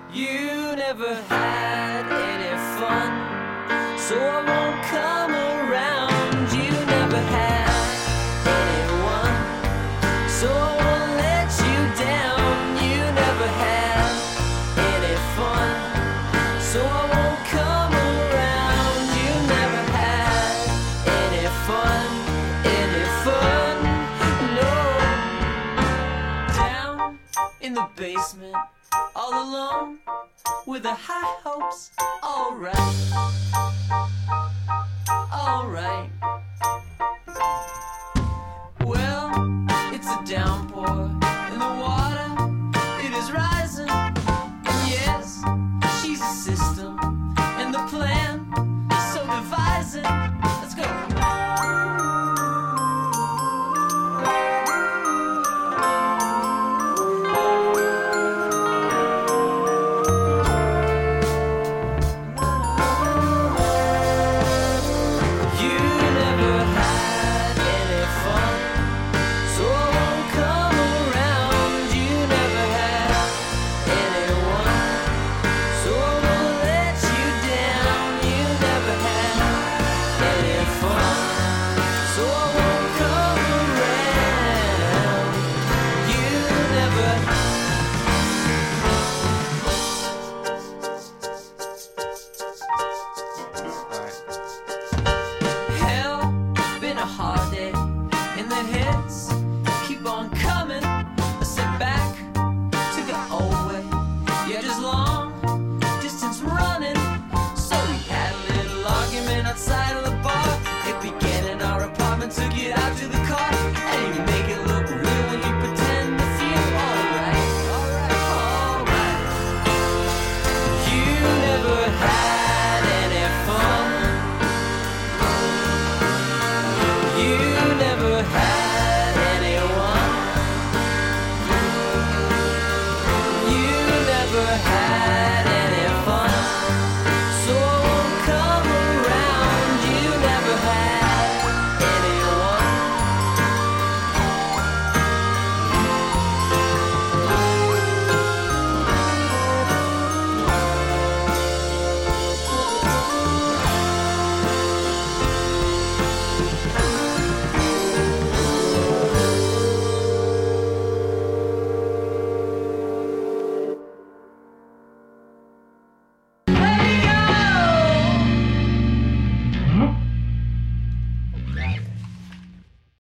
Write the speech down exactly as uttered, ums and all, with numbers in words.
You never had any fun, so I won't come around. You never had anyone, so I won't let you down. You never had any fun, so I won't come around. You never had any fun, any fun, no. Down in the basement, all alone with the high hopes. Alright, alright. Well, it's a downpour